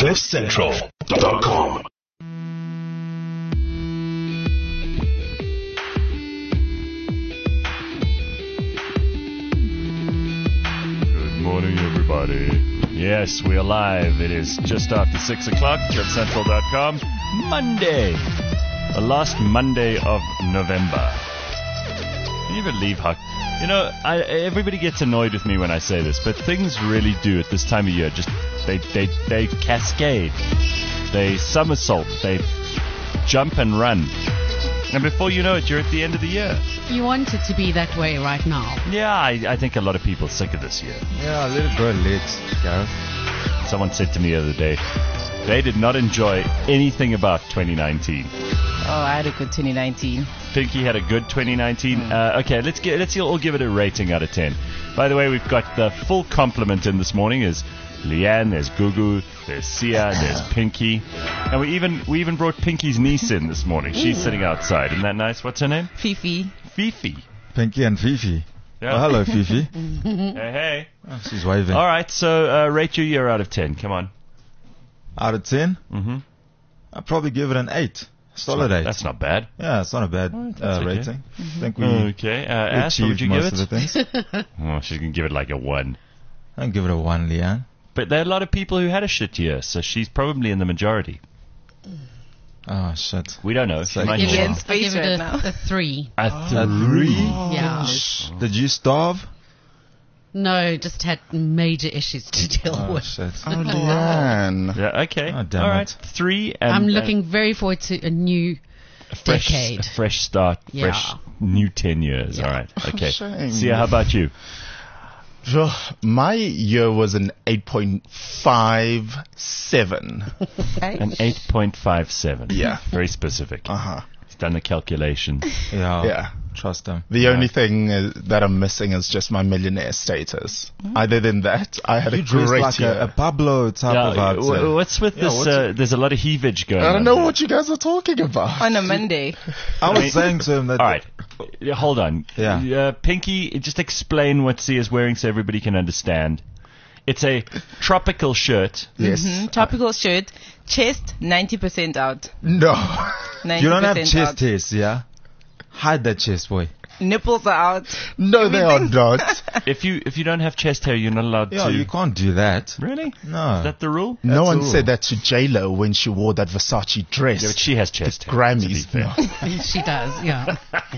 CliffCentral.com. Good morning, everybody. Yes, we are live. It is just after 6 o'clock. CliffCentral.com. Monday. The last Monday of November. Can you believe how... You know, everybody gets annoyed with me when I say this, but things really do at this time of year. Just they cascade. They somersault. They jump and run. And before you know it, you're at the end of the year. You want it to be that way right now. Yeah, I think a lot of people are sick of this year. Yeah, let it go late, Gareth. Someone said to me the other day, they did not enjoy anything about 2019. Oh, I had a good 2019. Pinky had a good 2019. Okay, let's all give it a rating out of 10. By the way, we've got the full complement in this morning. Is Leanne, there's Gugu, there's Sia, there's Pinky, and we even brought Pinky's niece in this morning. She's sitting outside. Isn't that nice? What's her name? Fifi. Fifi. Pinky and Fifi. Yeah. Oh, hello, Fifi. Hey. Oh, she's waving. All right, so rate your year out of 10. Come on. Out of 10? Mm-hmm. I'd probably give it an 8. Solid 8. That's not bad. Yeah, it's not a bad okay. rating. I think we Okay. Ash, what would achieved you give most it? of the things. Oh, she's going to give it like a 1. I'd give it a 1, Leanne. But there are a lot of people who had a shit year, so she's probably in the majority. Oh, shit. We don't know. She might Give be it wrong. in I space give right it now. a 3. A 3? Yeah. Did you starve? No, just had major issues to deal Oh, with. shit. Oh, Leanne. Yeah, okay. Oh, damn all right. it. 3 and I'm looking very forward to a new decade. A fresh start, Yeah. fresh new 10 years. Yeah. All right. Okay. shame. Sia, how about you? My year was an 8.57. An 8.57. Yeah. Very specific. Uh-huh. He's done the calculation. Yeah. Yeah. Trust him. The only thing that I'm missing is just my millionaire status. Other than that, I had You a dress great like year. a Pablo type of outfit. What's with this? There's a lot of heavage going on. I don't know there. what you guys are talking about. On a Monday. I was saying to him that... All right. Hold on. Yeah. Pinky, just explain what Sia's wearing so everybody can understand. It's a tropical shirt. Yes. Tropical shirt. Chest, 90% out. No. 90% You don't have chest out. hairs, yeah? Hide that chest, boy. Nipples are out. No, they are not. If you don't have chest hair, you're not allowed Yeah, to. you can't do that. Really? No. Is that the rule? No one all. said that to J-Lo when she wore that Versace dress. Yeah, but she has chest hair. Grammys. To be fair. She does, yeah.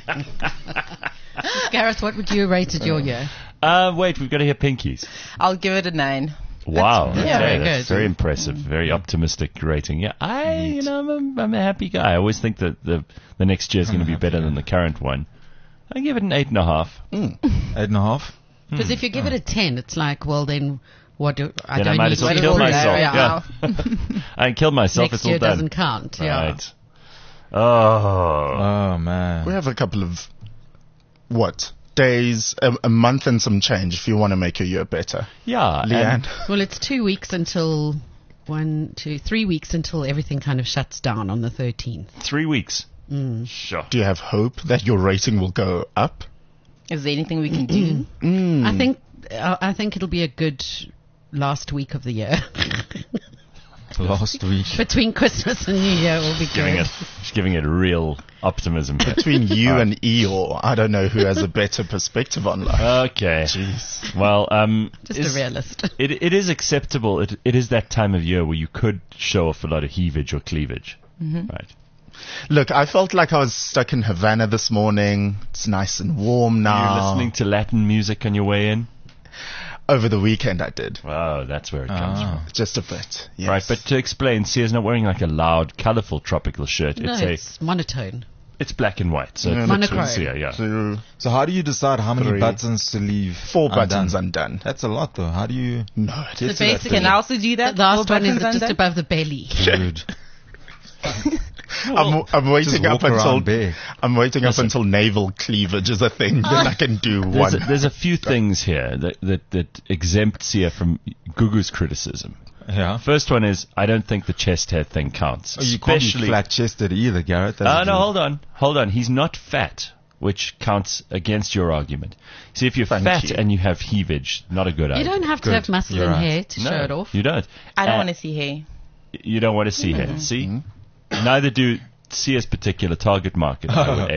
Gareth, what would you rate your year? Wait, we've got to hear Pinky's. I'll give it a 9. Wow. yeah, okay, very that's good. very impressive. Very optimistic rating. Yeah, I'm a happy guy. I always think that the next year is going to be better than the current one. I give it an 8.5. 8.5? Because if you give it a 10, it's like, well, then what do I Then don't I might need as well to kill do myself. that. Yeah. I killed myself. Next it's all year done. doesn't count. Yeah. Right. Oh. Oh, man. We have a couple of, days, a month and some change if you want to make your year better. Yeah. Leanne. Well, it's 2 weeks until 3 weeks until everything kind of shuts down on the 13th. 3 weeks. Sure. Do you have hope that your rating will go up? Is there anything we can do? I think it'll be a good last week of the year. Last week. Between Christmas and New Year will be good. She's giving it real optimism. Between you and Eeyore, I don't know who has a better perspective on life. Okay. Jeez. Well, Just a realist. It is acceptable. It is that time of year where you could show off a lot of heavage or cleavage. Right. Look, I felt like I was stuck in Havana this morning. It's nice and warm now. You're listening to Latin music on your way in? Over the weekend I did. Wow, that's where it comes from. Just a bit. Yes. Right, but to explain, Sia's not wearing like a loud, colourful tropical shirt. No, it's monotone. It's black and white. So Yeah, it's monochrome. Sia, yeah. So, So how do you decide how many 3. buttons to leave 4 undone? buttons undone. That's a lot, though. How do you... No, it So is basically, Can I also do that? the last Four one is buttons just undone? above the belly. Dude, I'm waiting just up walk until around bare. I'm waiting up until naval cleavage is a thing. Then I can do one. There's a few things here that exempt Sia from Gugu's criticism. Yeah. First one is, I don't think the chest hair thing counts. Oh, you can't be especially flat-chested either, Garrett. no, hold on. He's not fat, which counts against your argument. See, if you're Thank fat you. and you have heavage, not a good You idea. don't have to Good. have muscle You're and right. hair to No, show it off. you don't. I don't want to see hair. You don't want to see her. See? Neither do Sia's particular target market, I would,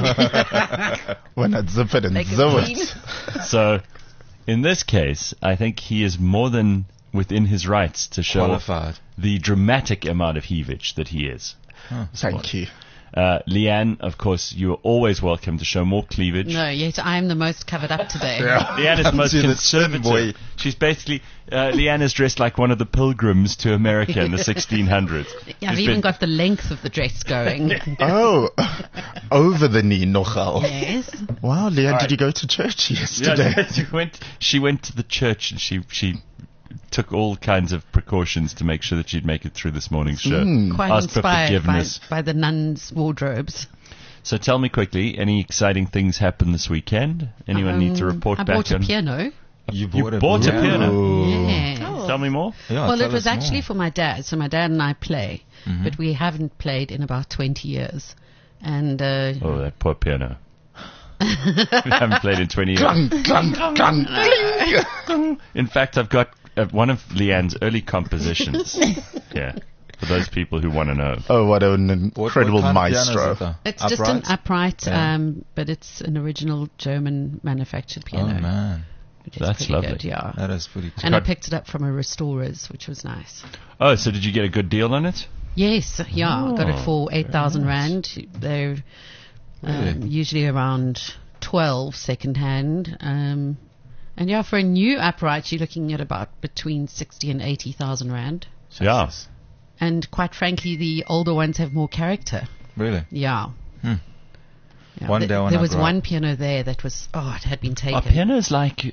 Ava. When I zip it and Like a zip queen. it. So, in this case, I think he is more than within his rights to show Qualified. the dramatic amount of heavage that he is. Thank you. Leanne, of course, you are always welcome to show more cleavage. No, yet I am the most covered up today. Leanne is the most See the thin conservative. boy. She's basically, Leanne is dressed like one of the pilgrims to America in the 1600s. Yeah, I've She's even been- got the length of the dress going. Oh, over the knee, nochal. Yes. Wow, Leanne, Right. did you go to church yesterday? Yeah, she went to the church and she took all kinds of precautions to make sure that she'd make it through this morning's show. Quite Asked for inspired forgiveness. by the nuns' wardrobes. So tell me quickly, any exciting things happened this weekend? Anyone need to report I back bought a on? piano. You You bought a piano? Yes. Tell me more. Yeah, Well, tell it was us actually more. for my dad. So my dad and I play, but we haven't played in about 20 years. And Oh, that poor piano. We haven't played in 20 years. Clunk, clunk, clunk, cling. In fact, I've got one of Leanne's early compositions. Yeah, for those people who want to know. Oh, what an What incredible kind of piano is maestro. it, though? it's just an upright, Yeah. but it's an original German manufactured Oh piano. man, which is That's pretty lovely. Good, yeah. that is pretty cool. And I picked it up from a restorer's, which was nice. Oh, so did you get a good deal on it? Yes, yeah, I got it for 8,000 rand. They're Really? usually around 12 second hand. And yeah, for a new upright, you're looking at about between 60 and 80,000 rand. Yeah. And quite frankly, the older ones have more character. Really? Yeah. Hmm. Yeah, One day when there I was grow one up. piano there that was, it had been taken. Are pianos like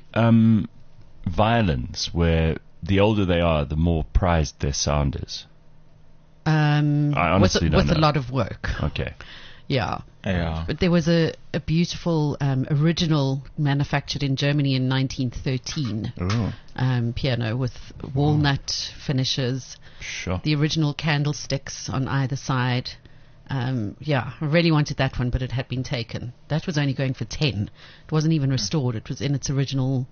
violins, where the older they are, the more prized their sound is? I honestly don't with a know. lot of work. Okay. Yeah. Yeah. But there was a beautiful original manufactured in Germany in 1913 Ooh. piano with walnut finishes, Sure. the original candlesticks on either side. Yeah, I really wanted that one, but it had been taken. That was only going for 10. It wasn't even restored. It was in its original,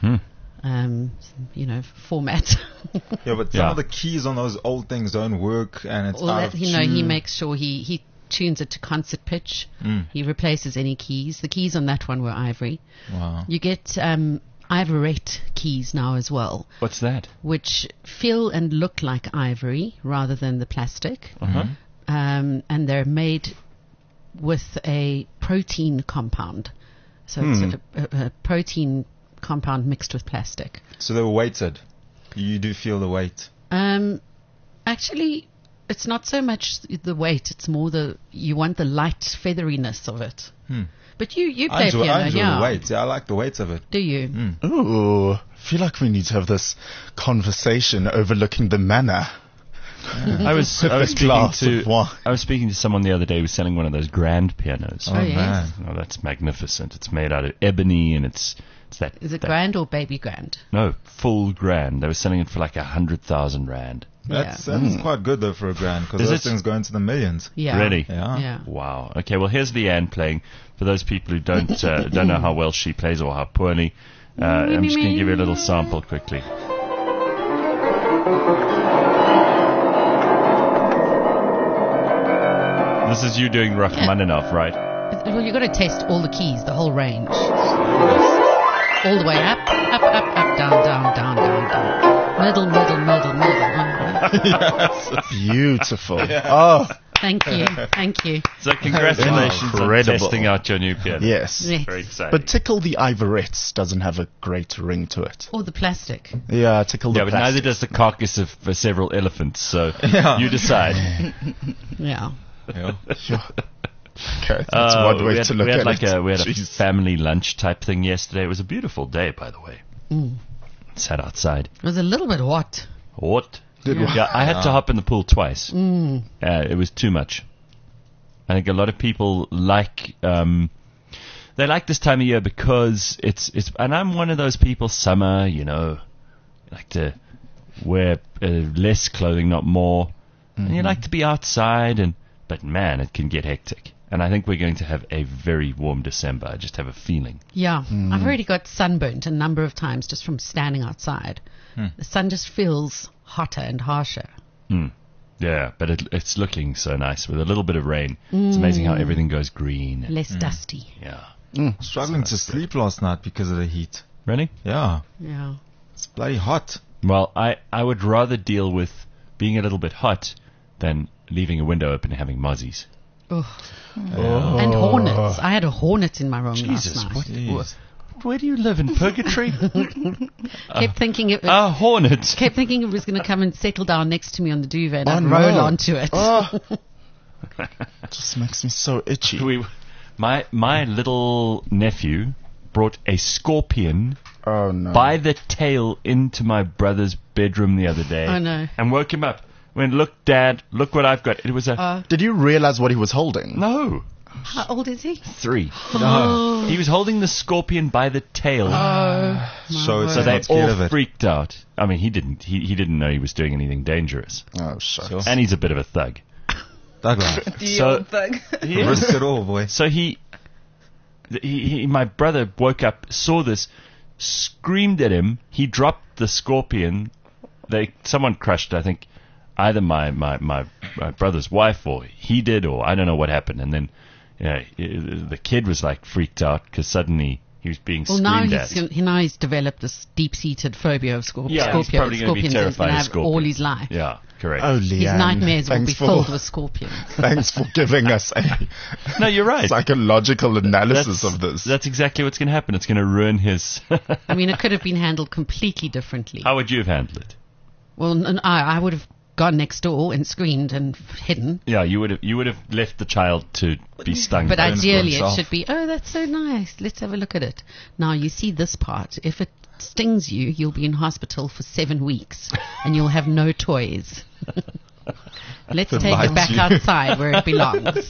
format. Yeah, but some Yeah. of the keys on those old things don't work, and it's All out that, of he tune. makes sure he tunes it to concert pitch. Mm. He replaces any keys. The keys on that one were ivory. Wow. You get ivorite keys now as well, What's that? which feel and look like ivory rather than the plastic. Uh-huh. And they're made with a protein compound. So it's a protein compound mixed with plastic. So they were weighted. You do feel the weight. Actually, it's not so much the weight, it's more you want the light featheriness of it. But you play I enjoy piano, yeah. the weight. Yeah, I like the weight of it. Do you? Ooh. I feel like we need to have this conversation overlooking the manor. I was With a speaking glass to of wine. I was speaking to someone the other day who was selling one of those grand pianos. Oh, yes. man. Oh, that's magnificent. It's made out of ebony, and it's that. Is it that- grand or baby grand? No, full grand. They were selling it for like 100,000 rand. That's Yeah. quite good though for a grand, because Is those it? things go into the millions. Yeah. Really? Yeah. Yeah. Wow. Okay. Well, here's Leanne playing. For those people who don't know how well she plays or how poorly, I'm just going to give you a little sample quickly. This is you doing Rachmaninoff, right? Well, you've got to test all the keys, the whole range. All the way up, up, up, up, down, down, down, down, down. Middle, middle, middle, middle. Beautiful. Oh, Thank you, thank you. So congratulations on Incredible. testing out your new piano. yes. Yes. Very exciting. But Tickle the Ivorettes doesn't have a great ring to it. Or the plastic. Yeah, Tickle the yeah, but neither plastic. does the carcass of several elephants. So Yeah. you decide. Yeah. Yeah. Okay, that's one way to look we had at like it. we had a Jeez. family lunch type thing yesterday. It was a beautiful day, by the way. Sat outside. It was a little bit hot. What? Did Yeah. Yeah, I had to hop in the pool twice. It was too much. I think a lot of people like they like this time of year because it's and I'm one of those people. Summer, like to wear less clothing, not more, and you like to be outside. But man, it can get hectic. And I think we're going to have a very warm December. I just have a feeling. Yeah. I've already got sunburnt a number of times just from standing outside. The sun just feels hotter and harsher. Yeah, but it's looking so nice with a little bit of rain. It's amazing how everything goes green. Less dusty. Yeah. Struggling to sleep last night because of the heat. Really? Yeah. Yeah. It's bloody hot. Well, I would rather deal with being a little bit hot than leaving a window open and having mozzies. Ugh. And hornets. I had a hornet in my room Jesus, last night. what? Jeez. Where do you live, in purgatory? Kept thinking it. A hornet. Kept thinking it was going to come and settle down next to me on the duvet and I'd no. roll onto it. It just makes me so itchy. My little nephew brought a scorpion Oh no. by the tail into my brother's bedroom the other day. Oh, no. And woke him up. Went, look, Dad, look what I've got. It was a... Did you realize what he was holding? no. How old is he? 3. He was holding the scorpion by the tail. So it's So they not scared of all it. freaked out. I mean, he didn't know he was doing anything dangerous. Oh, shucks. Sure. And he's a bit of a thug. Thug life. The So- old thug. Risk it all, boy. So my brother woke up, saw this, screamed at him. He dropped the scorpion. Someone crushed, I think, either my brother's wife or he did, or I don't know what happened. And then the kid was like freaked out because suddenly he was being Well, now screamed at. now he's developed this deep-seated phobia of scorpions. Yeah, he's probably going to be Scorpions terrified he's of gonna have scorpions. all his life. Yeah, correct. Oh, His Leanne. nightmares will be Thanks for- filled with scorpions. Thanks for giving us a No, you're right. psychological analysis of this. That's exactly what's going to happen. It's going to ruin his... I mean, it could have been handled completely differently. How would you have handled it? Well, I would have gone next door and screamed and hidden. Yeah, you would have left the child to be stung. But by it. ideally, it himself. should be, oh, that's so nice. Let's have a look at it. Now, you see this part. If it stings you, you'll be in hospital for 7 weeks and you'll have no toys. Let's take it bites back you. outside where it belongs.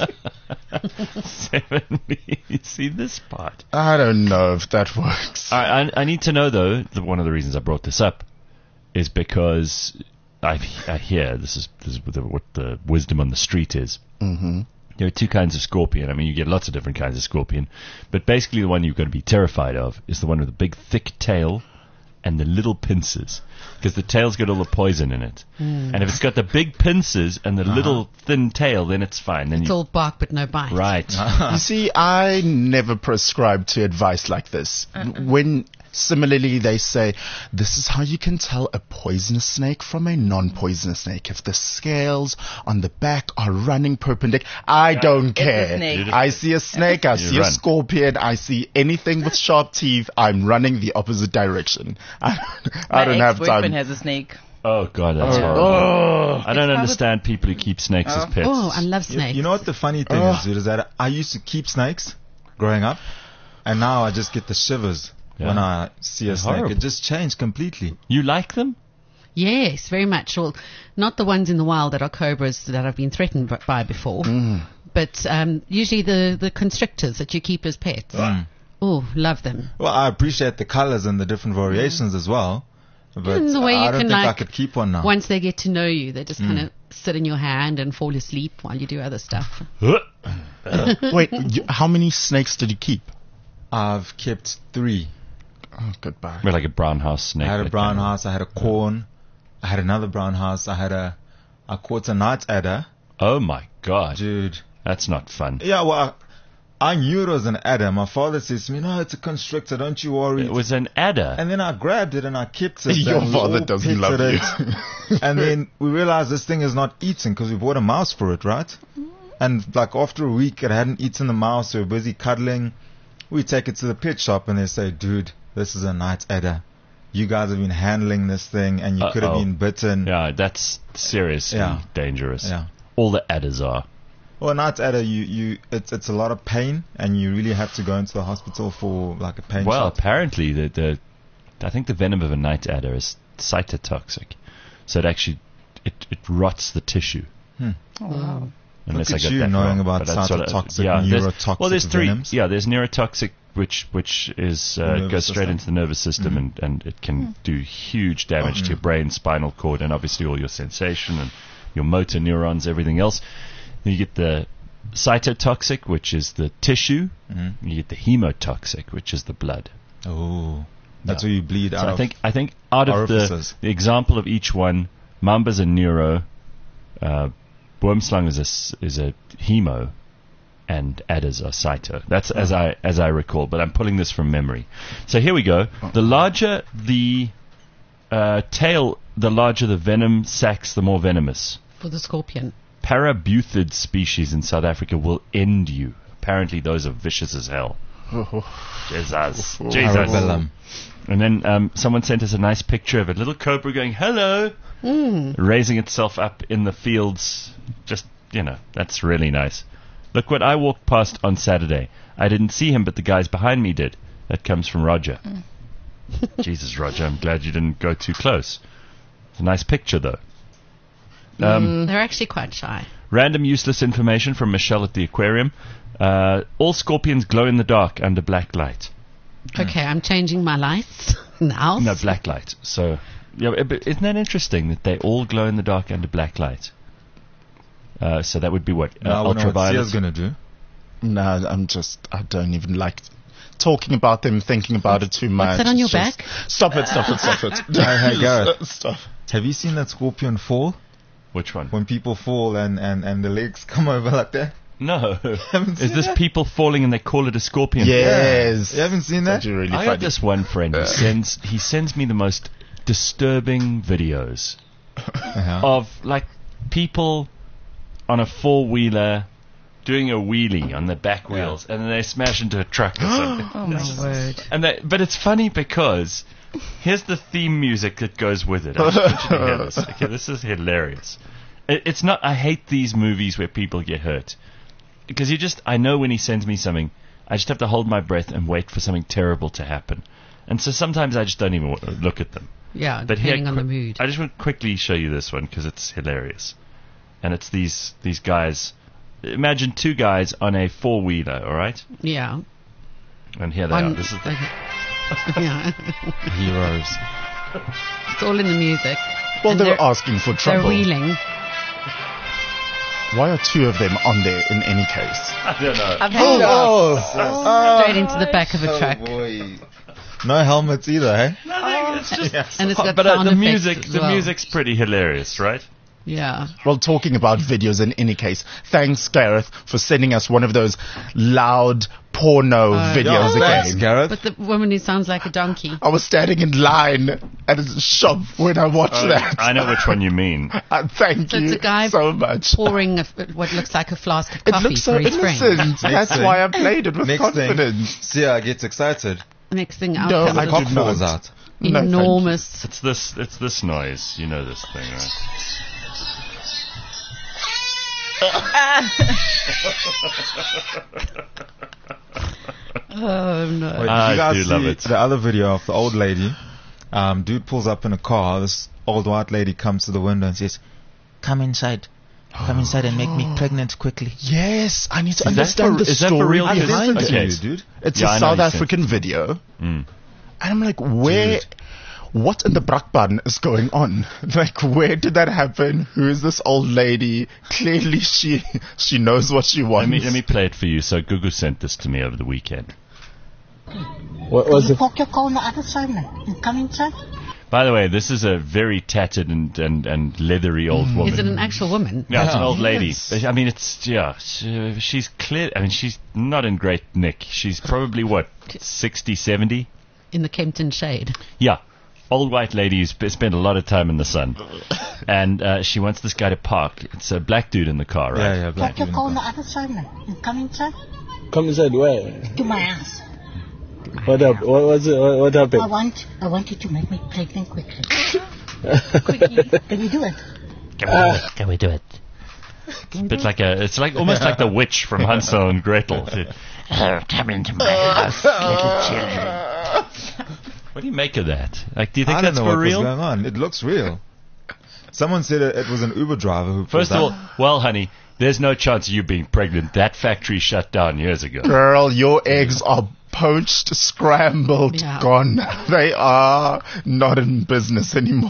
7 weeks. See this part. I don't know if that works. I need to know though. One of the reasons I brought this up is because I hear this is what the wisdom on the street is. Mm-hmm. There are 2 kinds of scorpion. I mean, you get lots of different kinds of scorpion, but basically the one you're going to be terrified of is the one with the big thick tail and the little pincers, because the tail's got all the poison in it. And if it's got the big pincers and the little thin tail, then it's fine. Then It's all bark but no bite. right. You see, I never prescribe to advice like this. When similarly they say, this is how you can tell a poisonous snake from a non-poisonous snake. If the scales on the back are running perpendicular, I don't care. snake. I see a snake, I see a run. scorpion, I see anything with sharp teeth, I'm running the opposite direction. I don't My have ex-boyfriend time. has a snake. Oh god, that's horrible. I don't understand people who keep snakes as pets. Oh, I love snakes. You know what the funny thing is, dude, is that I used to keep snakes growing up, and now I just get the shivers Yeah. when I see a snake. horrible. It just changed completely. You like them? Yes, very much. Well, not the ones in the wild that are cobras that I've been threatened by before, but usually the constrictors that you keep as pets. Oh, love them. Well, I appreciate the colors and the different variations as well, but And the way I you don't can, think I like, could keep one now. Once they get to know you, they just kind of sit in your hand and fall asleep while you do other stuff. Wait, how many snakes did you keep? I've kept 3. Oh, goodbye. We're like a brown house snake. I had a that brown kind of- house, I had a corn, I had another brown house, I caught a night adder. Oh my god, Dude. that's not fun. Yeah, well, I knew it was an adder. My father says to me, no, it's a constrictor, don't you worry. It was an adder. And then I grabbed it and I kept it. Your and we father all doesn't love petted you. it. And then we realized this thing is not eating because we bought a mouse for it, right? And like after a week, it hadn't eaten the mouse. We were busy cuddling. We take it to the pet shop and they say, dude, this is a night adder. You guys have been handling this thing and you could have Uh-oh. been bitten. Yeah, that's seriously Yeah. dangerous. Yeah. All the adders are. Well, night adder, it's a lot of pain and you really have to go into the hospital for like a pain Well, shot. apparently I think the venom of a night adder is cytotoxic, so it actually it rots the tissue. Wow. Unless Look I at got you that knowing wrong. about But that's sort of- cytotoxic, there's- neurotoxic Well, there's 3. venoms. Yeah, there's neurotoxic, which is nervous goes straight system. into the nervous system, and it can do huge damage to your brain, spinal cord, and obviously all your sensation and your motor neurons, everything else. Then you get the cytotoxic, which is the tissue. You get the hemotoxic, which is the blood. Oh, that's Yeah. where you bleed So out I think out of orifices. the example of each one, Mamba's a neuro, Boomslang is a hemo, and adders are cyto. That's as I recall, but I'm pulling this from memory. So here we go. The larger the tail, the larger the venom sacs, the more venomous. For the scorpion. Parabuthid species in South Africa will end you. Apparently, those are vicious as hell. Jesus. Parabellum. And then someone sent us a nice picture of a little cobra going, hello, raising itself up in the fields. Just, that's really nice. Look what I walked past on Saturday. I didn't see him, but the guys behind me did. That comes from Roger. Jesus, Roger, I'm glad you didn't go too close. It's a nice picture, though. They're actually quite shy. Random useless information from Michelle at the aquarium. All scorpions glow in the dark under black light. Okay, I'm changing my lights now. No, black light. So, but isn't that interesting that they all glow in the dark under black light? So that would be what? Now I know what Ultraviolet. Sia's going to do. No, I don't even like talking about them, thinking about it too much. What's that on your It's just- back? Stop it. Hey, Gareth. Stop. Have you seen that scorpion fall? Which one? When people fall and the legs come over like that? No. Haven't Is seen this that? people falling and they call it a scorpion? Yes. You haven't seen that? That's really I funny. have this one friend who sends me the most disturbing videos Uh-huh. of like people on a 4-wheeler doing a wheelie on the back wheels and then they smash into a truck or something. Oh my word. But it's funny because here's the theme music that goes with it. I just want you to hear this. Okay, this is hilarious. It's not. I hate these movies where people get hurt because I know when he sends me something, I just have to hold my breath and wait for something terrible to happen. And so sometimes I just don't even look at them. Yeah, But here, depending on the mood. I just want to quickly show you this one because it's hilarious. And it's these guys. Imagine 2 guys on a 4-wheeler, all right? Yeah. And here they are. This is yeah. Heroes. It's all in the music. Well, And they were they're- asking for They're trouble. wheeling. Why are 2 of them on there in any case? I don't know. I've had Straight into the back of a truck. Boy. No helmets either, eh? It's just, And it's got but sound the effects music, as the well. music's pretty hilarious, right? Yeah. Well, talking about videos in any case, thanks, Gareth, for sending us one of those loud porno videos Thanks, again. Gareth. But the woman who sounds like a donkey. I was standing in line at a shop when I watched that. I know which one you mean. Thank So you it's a guy so much. pouring what looks like a flask of It coffee looks so for his friend. innocent. That's thing. why I played it with Next confidence. thing, Sia gets excited. Next thing out No, comes I this did Cock falls not. out. No, thank you. enormous. It's this noise. You know this thing, right? Oh no. Wait, did I you guys do love see it. the other video of the old lady? Dude pulls up in a car. This old white lady comes to the window and says, "Come inside. Come inside and make me pregnant quickly." Yes, I need to Is that understand for- the is that for story real? I Yes. behind listened it. to Okay. you, dude. It's Yeah, I a know South you said. African video. Mm. And I'm like, where, what in the Brakpan is going on? Like, where did that happen? Who is this old lady? Clearly she knows what she wants. Let me play it for you. So Gugu sent this to me over the weekend. What was You it? park your car on the other side, man. You come inside. By the way, this is a very tattered and leathery old woman. Is it an actual woman? Yeah, it's an old lady. Yes. I mean, she's clear. I mean, she's not in great nick. She's probably, what, 60, 70? In the Kempton shade. Yeah. Old white lady who's spent a lot of time in the sun. And she wants this guy to park. It's a black dude in the car, right? Yeah, black Park your dude. car on the other side, man. You come inside Come inside where? to my house. What up? What was it? What happened? I want you to make me pregnant quickly. Quickly. Can you do it? Can we do it? It's like almost like the witch from Hansel and Gretel. Come into my house, little children. What do you make of that? Like, do you think I don't that's know for what real? was going on. It looks real. Someone said it was an Uber driver who. First of pulled all, up. well, honey, there's no chance of you being pregnant. That factory shut down years ago. Girl, your eggs are poached, scrambled, Yeah. gone. They are not in business anymore.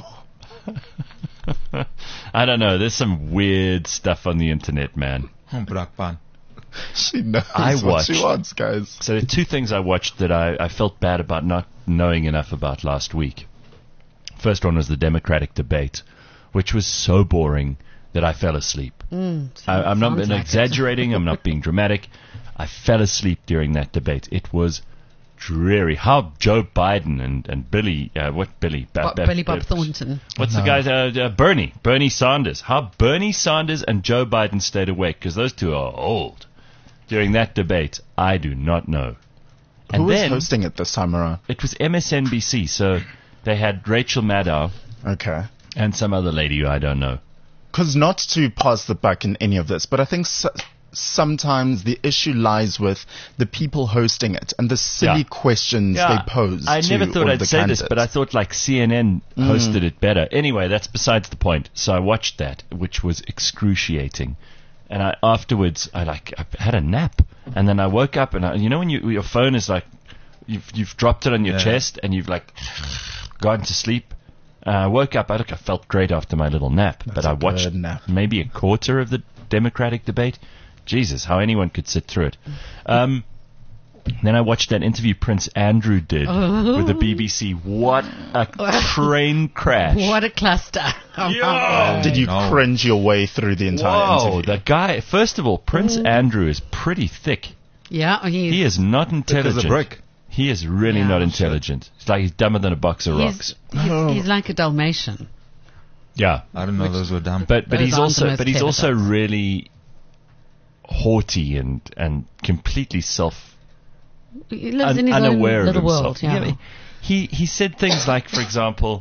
I don't know. There's some weird stuff on the internet, man. Oh, Brakpan. She knows I what she watched- wants, guys. So there are 2 things I watched that I felt bad about not knowing enough about last week. First one was the Democratic debate, which was so boring that I fell asleep. I'm not sounds like it. exaggerating. I'm not being dramatic. I fell asleep during that debate. It was dreary. How Joe Biden and Billy, Billy Bob Thornton. What's the guy? Bernie Sanders. How Bernie Sanders and Joe Biden stayed awake, because those two are old. During that debate, I do not know. Who was hosting it this time around? It was MSNBC, so they had Rachel Maddow Okay. and some other lady who I don't know. Because not to pass the buck in any of this, but I think sometimes the issue lies with the people hosting it and the silly questions they pose. I never thought I'd say this, but I thought like CNN hosted it better. Anyway, that's besides the point. So I watched that, which was excruciating. And afterwards, I had a nap. And then I woke up, and when your phone is like, you've dropped it on your chest, and you've like gone to sleep. I woke up, I felt great after my little nap. But I watched maybe a quarter of the Democratic debate. Jesus, how anyone could sit through it. Then I watched that interview Prince Andrew did with the BBC. What a train crash. What a cluster. Did you cringe your way through the entire interview? The guy, first of all, Prince Andrew is pretty thick. Yeah, he is not intelligent. Thick as a brick. He is really not intelligent. It's like he's dumber than a box of rocks. He's like a Dalmatian. Yeah. I didn't know those were dumb. But he's aren't the most also clever dogs. really haughty and completely He lives in his unaware own little of world. himself. Yeah. He said things like, for example,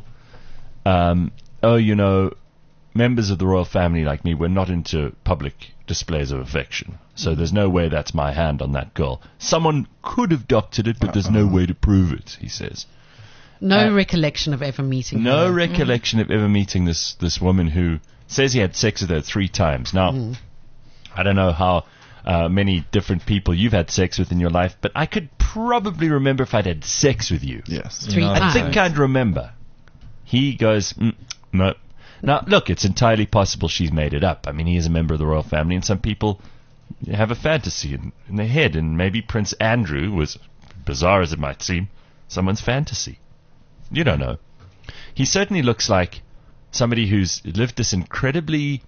members of the royal family like me, we're not into public displays of affection. So there's no way that's my hand on that girl. Someone could have doctored it, but there's no way to prove it, he says. No recollection of ever meeting her. No recollection of ever meeting this woman who says he had sex with her 3 times. Now, I don't know how many different people you've had sex with in your life, but I could probably remember if I'd had sex with you. Yes. 3 times. I think I'd remember. He goes, no. Now, look, it's entirely possible she's made it up. I mean, he is a member of the royal family, and some people have a fantasy in their head, and maybe Prince Andrew was, bizarre as it might seem, someone's fantasy. You don't know. He certainly looks like somebody who's lived this incredibly...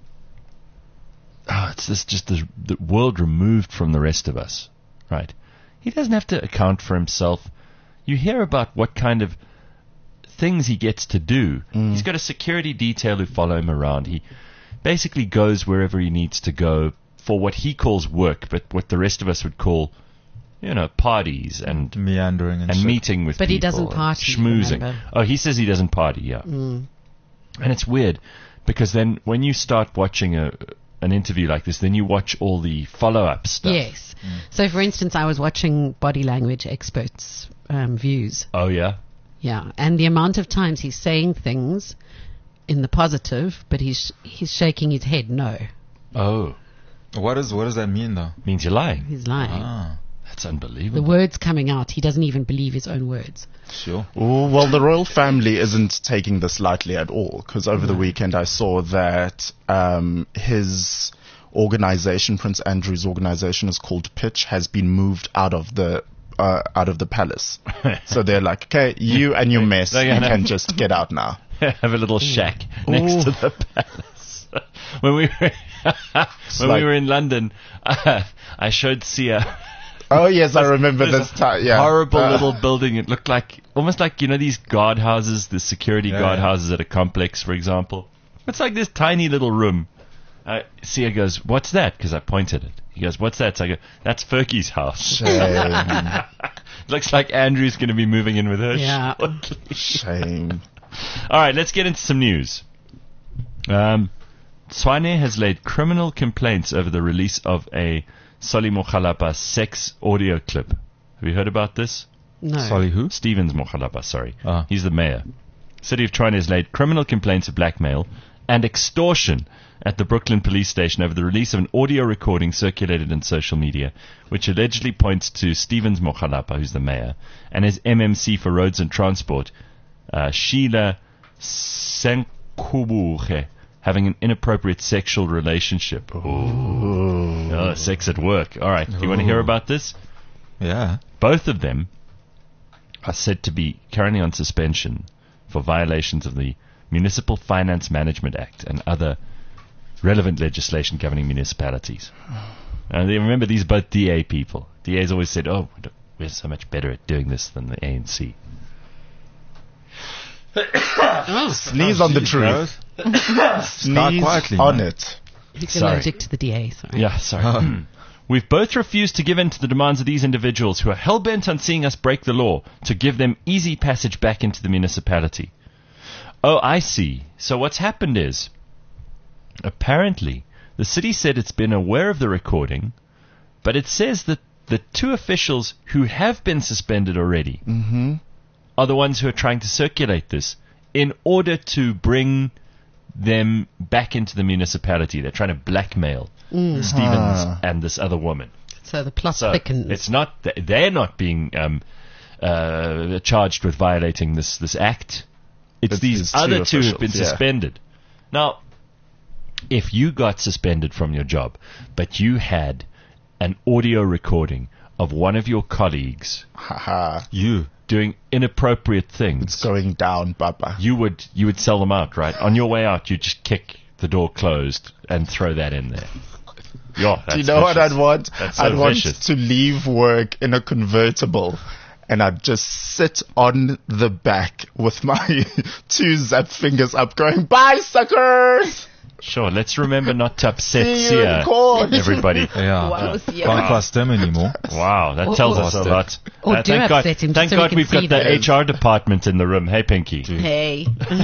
it's just the world removed from the rest of us, right? He doesn't have to account for himself. You hear about what kind of things he gets to do. He's got a security detail who follow him around. He basically goes wherever he needs to go for what he calls work, but what the rest of us would call, parties and meandering and meeting with but people. He doesn't party, schmoozing. remember? Oh, he says he doesn't party, yeah. And it's weird, because then when you start watching an interview like this, then you watch all the follow-up stuff. Yes. So, for instance, I was watching body language experts' views. Oh, yeah? Yeah, and the amount of times he's saying things in the positive, but he's shaking his head no. Oh. What does that mean, though? Means you're lying. He's lying. That's The unbelievable. words coming out, he doesn't even believe his own words. Sure. Well, the royal family isn't taking this lightly at all, because over the weekend I saw that his organization, Prince Andrew's organization, is called Pitch, has been moved out of the palace. So they're like, okay, you and your mess, you can just get out now. Have a little shack next to the palace. When we were in London, I showed Sia. Oh yes, I remember this time. Yeah, horrible little building. It looked like almost like these guardhouses, the security guardhouses at a complex, for example. It's like this tiny little room. Sia goes, "What's that?" Because I pointed it. He goes, "What's that?" So I go, "That's Ferkie's house." Shame. Looks like Andrew's going to be moving in with her. Yeah. shortly. Shame. All right, let's get into some news. Tshwane has laid criminal complaints over the release of a Solly Mokhalapa sex audio clip. Have you heard about this? No. Sorry, who? Stevens Mokhalapa, sorry. Ah. He's the mayor. City of Tshwane has laid criminal complaints of blackmail and extortion at the Brooklyn police station over the release of an audio recording circulated in social media, which allegedly points to Stevens Mokhalapa, who's the mayor, and his MMC for roads and transport, Sheila Senkubuche, having an inappropriate sexual relationship. Oh, sex at work. All right. Do you want to hear about this? Yeah. Both of them are said to be currently on suspension for violations of the Municipal Finance Management Act and other relevant legislation governing municipalities. And remember, these are both DA people. DA's always said, oh, we're so much better at doing this than the ANC. Sneeze on the truth. Sneeze quietly, on man. it. He's Sorry. allergic to the DA, sorry. Yeah, sorry. We've both refused to give in to the demands of these individuals who are hell-bent on seeing us break the law to give them easy passage back into the municipality. Oh, I see. So what's happened is, apparently, the city said it's been aware of the recording, but it says that the two officials who have been suspended already are the ones who are trying to circulate this in order to bring them back into the municipality. They're trying to blackmail Stevens and this other woman. So the plot So thickens. it's not they're not being charged with violating this act. It's these other two who've been suspended. Now, if you got suspended from your job, but you had an audio recording of one of your colleagues doing inappropriate things, It's going down, Papa. you would sell them out, right? On your way out, you just kick the door closed and throw that in there. Yeah, Do you know what I'd want? That's so I'd want vicious. to leave work in a convertible, and I'd just sit on the back with my two zap fingers up going, bye, suckers! Sure, let's remember not to upset See you Sia, in court. everybody. Yeah. Wow, Sia. Can't trust them anymore. Wow, that tells us a lot. Or do thank God, upset him thank so we God can we've got see the them. HR department in the room. Hey, Pinky. Hey.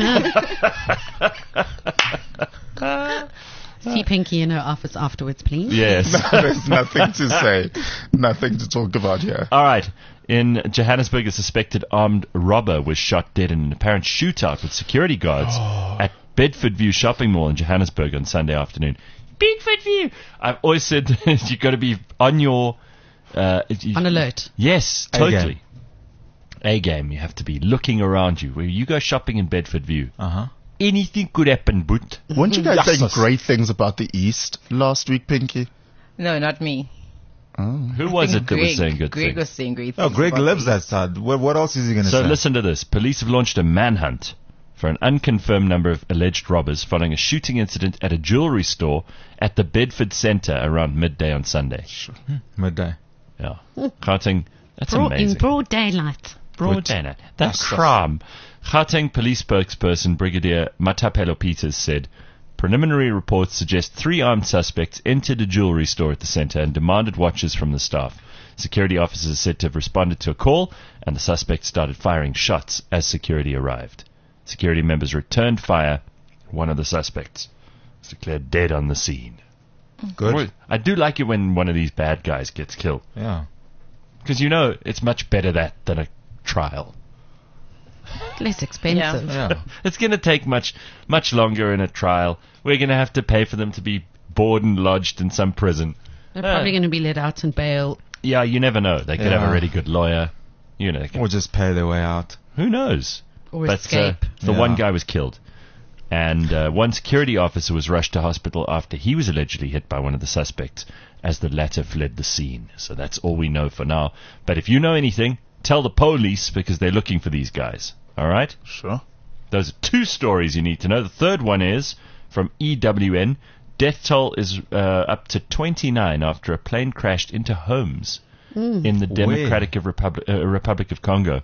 See Pinky in her office afterwards, please. Yes. There's nothing to say. Nothing to talk about here. All right. In Johannesburg, a suspected armed robber was shot dead in an apparent shootout with security guards at Bedford View Shopping Mall in Johannesburg on Sunday afternoon. Bedford View! I've always said you've got to be on your... On alert. Yes, A-game. totally. A-game. You have to be looking around you. Where you go shopping in Bedford View, anything could happen, but... Weren't you guys saying Yes. great things about the East last week, Pinky? No, not me. Who was it that was saying good Greg things? was saying great Oh, things. Greg about lives me. that side. What else is he going to So say? listen to this. Police have launched a manhunt for an unconfirmed number of alleged robbers following a shooting incident at a jewelry store at the Bedford Centre around midday on Sunday. Midday. Yeah. Gauteng, that's In amazing. broad daylight. Broad daylight. That's crime. Gauteng police spokesperson Brigadier Matapelo Peters said, preliminary reports suggest 3 armed suspects entered a jewelry store at the centre and demanded watches from the staff. Security officers are said to have responded to a call, and the suspects started firing shots as security arrived. Security members returned fire. One of the suspects was declared dead on the scene. Good. I do like it when one of these bad guys gets killed. Yeah. Because you know it's much better that than a trial. Less expensive. Yeah. It's going to take much longer in a trial. We're going to have to pay for them to be board and lodged in some prison. They're probably going to be let out on bail. Yeah, you never know. They could have Yeah. a really good lawyer. You know, they could- Or just pay their way out. who knows? Or But escape. the Yeah. one guy was killed. And one security officer was rushed to hospital after he was allegedly hit by one of the suspects as the latter fled the scene. So that's all we know for now. But if you know anything, tell the police because they're looking for these guys. All right? Sure. Those are 2 stories you need to know. The third one is from EWN. Death toll is up to 29 after a plane crashed into homes in the Democratic Republic of Congo.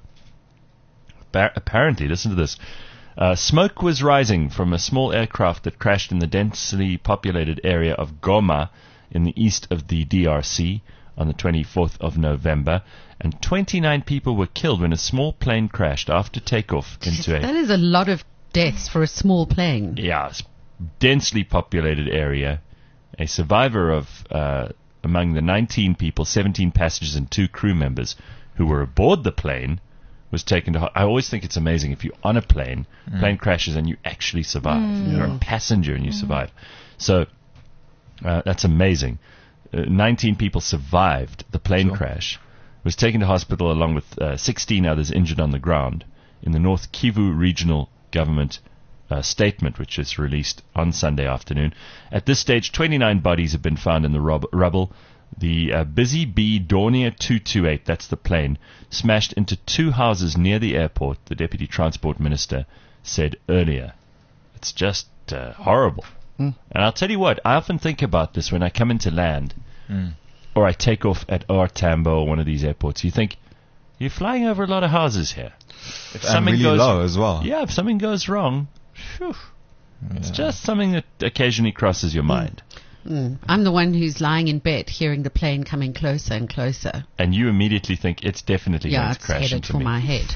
Apparently, listen to this. Smoke was rising from a small aircraft that crashed in the densely populated area of Goma in the east of the DRC on the 24th of November, and 29 people were killed when a small plane crashed after takeoff into That is a lot of deaths for a small plane. densely populated area. A survivor of among the 19 people, 17 passengers and 2 crew members who were aboard the plane was taken to... I always think it's amazing if you're on a plane crashes and you actually survive. You're a passenger and you survive. So that's amazing. 19 people survived the plane crash, was taken to hospital along with 16 others injured on the ground in the North Kivu Regional Government statement, which is released on Sunday afternoon. At this stage, 29 bodies have been found in the rubble. The Busy Bee Dornier 228, that's the plane, smashed into 2 houses near the airport, the Deputy Transport Minister said earlier. It's just horrible. And I'll tell you what, I often think about this when I come into land or I take off at OR Tambo or one of these airports. You think, you're flying over a lot of houses here. If And really low as well. Yeah, if something goes wrong, phew, it's just something that occasionally crosses your mind. I'm the one who's lying in bed hearing the plane coming closer and closer. And you immediately think it's definitely Yeah, going to it's crash headed into for me. my head.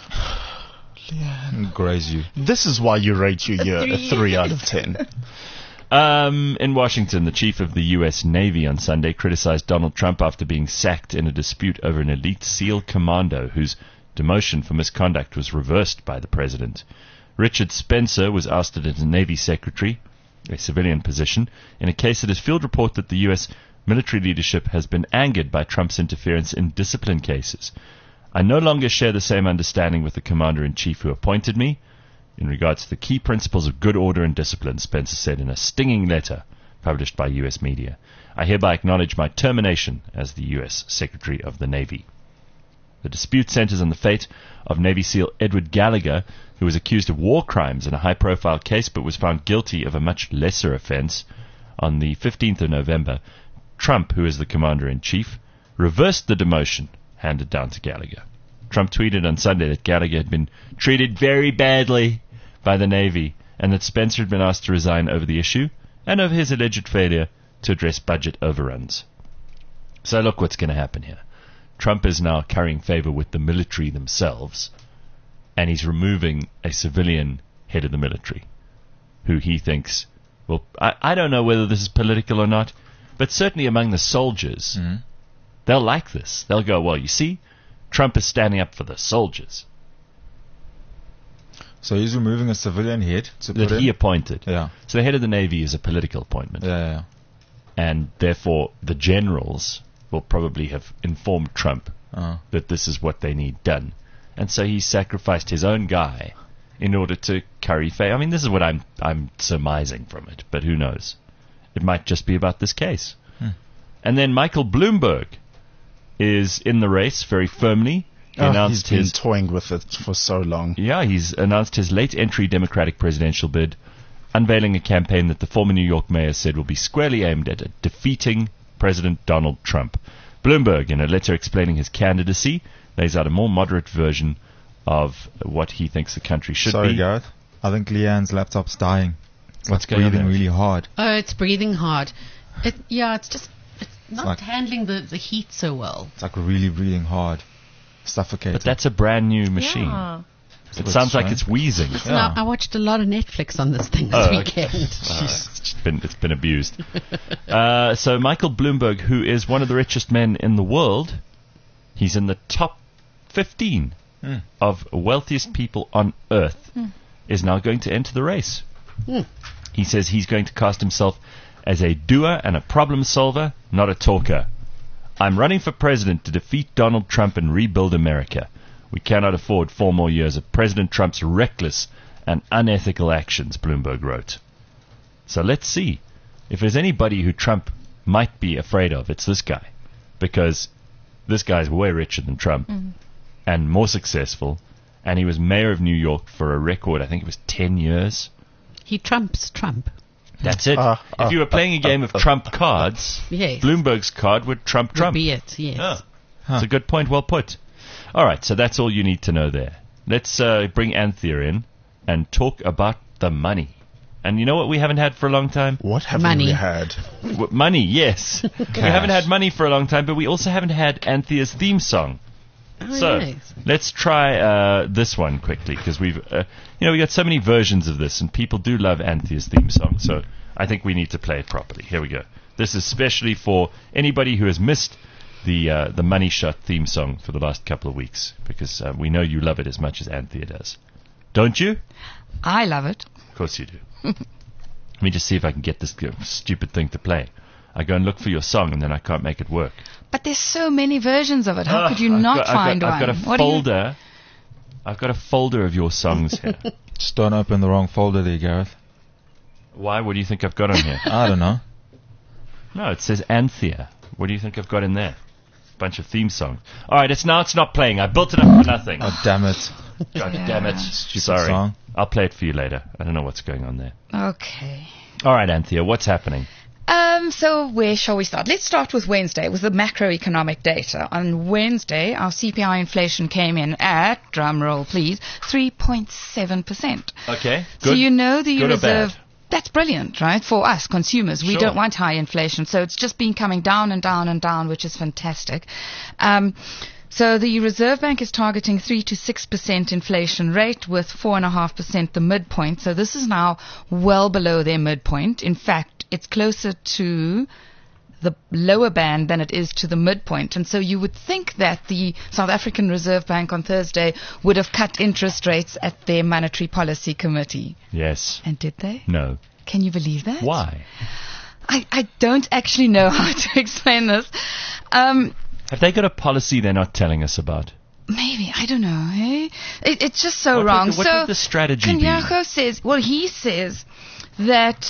Graze you. This is why you rate your year a 3 out of 10. In Washington, the chief of the U.S. Navy on Sunday criticized Donald Trump after being sacked in a dispute over an elite SEAL commando whose demotion for misconduct was reversed by the president. Richard Spencer was ousted as Navy Secretary, a civilian position, in a case that has field report that the U.S. military leadership has been angered by Trump's interference in discipline cases. I no longer share the same understanding with the commander-in-chief who appointed me in regards to the key principles of good order and discipline, Spencer said in a stinging letter published by U.S. media. I hereby acknowledge my termination as the U.S. Secretary of the Navy. The dispute centers on the fate of Navy SEAL Edward Gallagher, who was accused of war crimes in a high-profile case but was found guilty of a much lesser offense. On the 15th of November, Trump, who is the commander-in-chief, reversed the demotion handed down to Gallagher. Trump tweeted on Sunday that Gallagher had been treated very badly by the Navy and that Spencer had been asked to resign over the issue and over his alleged failure to address budget overruns. So look what's going to happen here. Trump is now currying favor with the military themselves, and he's removing a civilian head of the military who he thinks, well, I don't know whether this is political or not, but certainly among the soldiers, they'll like this. They'll go, well, you see, Trump is standing up for the soldiers. So he's removing a civilian head to put That he in. appointed. Yeah. So the head of the Navy is a political appointment. Yeah. And therefore the generals will probably have informed Trump Uh, that this is what they need done. And so he sacrificed his own guy in order to curry favor. I mean, this is what I'm surmising from it, but who knows? It might just be about this case. And then Michael Bloomberg is in the race very firmly. He He's announced been his toying with it for so long. Yeah, he's announced his late entry Democratic presidential bid, unveiling a campaign that the former New York mayor said will be squarely aimed at defeating President Donald Trump. Bloomberg, in a letter explaining his candidacy, lays out a more moderate version of what he thinks the country should sorry, be. Gareth. I think Leanne's laptop's dying. What's It's going on breathing there? really hard. Oh, it's breathing hard. It's just not like- handling the heat so well. It's like really breathing hard. Suffocating. But that's a brand new machine. Yeah. It sounds like it's wheezing. Now, I watched a lot of Netflix on this thing this Oh, okay. weekend. It's been abused. So Michael Bloomberg, who is one of the richest men in the world, he's in the top 15 of wealthiest people on earth, is now going to enter the race. He says he's going to cast himself as a doer and a problem solver, not a talker. I'm running for president to defeat Donald Trump and rebuild America. We cannot afford 4 more years of President Trump's reckless and unethical actions, Bloomberg wrote. So let's see. If there's anybody who Trump might be afraid of, it's this guy. Because this guy's way richer than Trump and more successful. And he was mayor of New York for a record, I think it was 10 years. He trumps Trump. That's it. If you were playing a game of Trump cards, Yes. Bloomberg's card would trump Would Trump. be it, yes. Yeah. It's a good point, well put. All right, so that's all you need to know there. Let's bring Anthea in and talk about the money. And you know what we haven't had for a long time? What have Money. we had? Money, yes. We haven't had money for a long time, but we also haven't had Anthea's theme song. Oh, So yes. let's try this one quickly because we've, we got so many versions of this, and people do love Anthea's theme song. So I think we need to play it properly. Here we go. This is especially for anybody who has missed the Money Shot theme song for the last couple of weeks, because we know you love it as much as Anthea does, don't you? I love it. Of course you do. Let me just see if I can get this stupid thing to play. I go and look for your song, and then I can't make it work. But there's so many versions of it. How could you not find one? I've got a What do you- folder. I've got a folder of your songs here. Just don't open the wrong folder there, Gareth. Why? What do you think I've got on here? I don't know. No, it says Anthea. What do you think I've got in there? Bunch of theme songs. All right, it's not playing. I built it up for nothing. Oh, damn it. God damn it. Sorry. song. I'll play it for you later. I don't know what's going on there. Okay. All right, Anthea, what's happening? So where shall we start? Let's start with Wednesday, with the macroeconomic data. On Wednesday, our CPI inflation came in at, drum roll please, 3.7%. Okay, So good. you know the Good or reserve. bad? That's brilliant, right? For us consumers, we Sure. don't want high inflation, so it's just been coming down and down and down, which is fantastic. So the Reserve Bank is targeting 3 to 6% inflation rate, with 4.5% the midpoint. So this is now well below their midpoint. In fact, it's closer to the lower band than it is to the midpoint. And so you would think that the South African Reserve Bank on Thursday would have cut interest rates at their Monetary Policy Committee. Yes. And did they? No. Can you believe that? Why? I don't actually know how to explain this. Have they got a policy they're not telling us about? Maybe, I don't know. Hey? It's just so What wrong. would so the strategy be? Kanyako says, he says that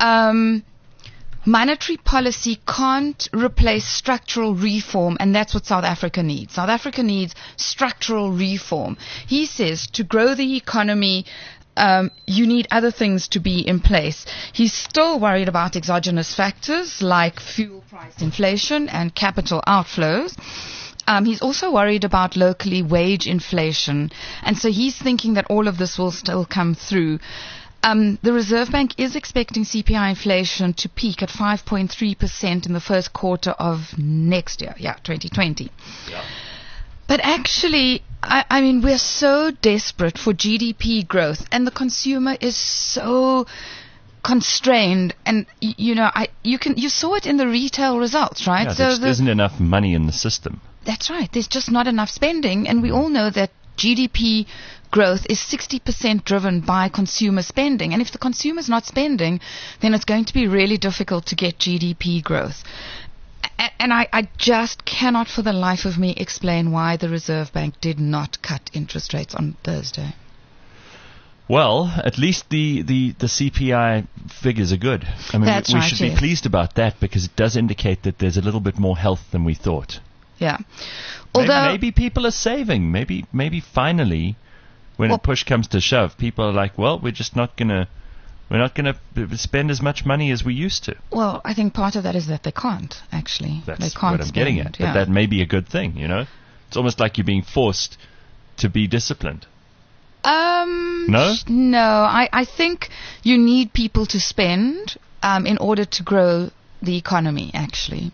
monetary policy can't replace structural reform, and that's what South Africa needs. South Africa needs structural reform. He says to grow the economy, you need other things to be in place. He's still worried about exogenous factors like fuel price inflation and capital outflows. He's also worried about locally wage inflation. And so he's thinking that all of this will still come through. The Reserve Bank is expecting CPI inflation to peak at 5.3% in the first quarter of next year. 2020. Yeah. But actually, I mean, we're so desperate for GDP growth, and the consumer is so constrained. And you saw it in the retail results, right? Yeah, there just isn't enough money in the system. That's right. There's just not enough spending, and we all know that GDP growth is 60% driven by consumer spending. And if the consumer's not spending, then it's going to be really difficult to get GDP growth. And I just cannot for the life of me explain why the Reserve Bank did not cut interest rates on Thursday. Well, at least the CPI figures are good. I mean, That's we right, should be yes. pleased about that, because it does indicate that there's a little bit more health than we thought. Yeah. Although Maybe people are saving. Maybe finally, when push comes to shove, people are like, well, we're not gonna spend as much money as we used to. Well, I think part of that is that they can't, actually. That's they can't what I'm getting at. spend, But that may be a good thing, you know? It's almost like you're being forced to be disciplined. No? No, I think you need people to spend in order to grow the economy, actually.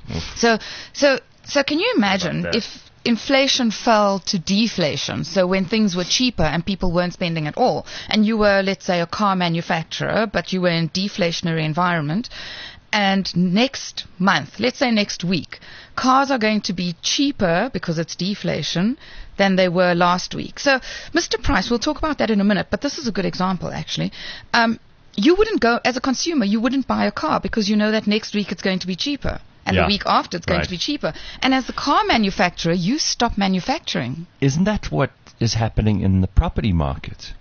So can you imagine About that. if inflation fell to deflation, so when things were cheaper and people weren't spending at all, and you were, let's say, a car manufacturer, but you were in deflationary environment, and next month, let's say next week, cars are going to be cheaper because it's deflation than they were last week. So, Mr. Price, we'll talk about that in a minute, but this is a good example, actually. You wouldn't go, as a consumer, you wouldn't buy a car because you know that next week it's going to be cheaper. And Yeah. the week after it's going Right. to be cheaper. And as the car manufacturer, you stop manufacturing. Isn't that what is happening in the property market?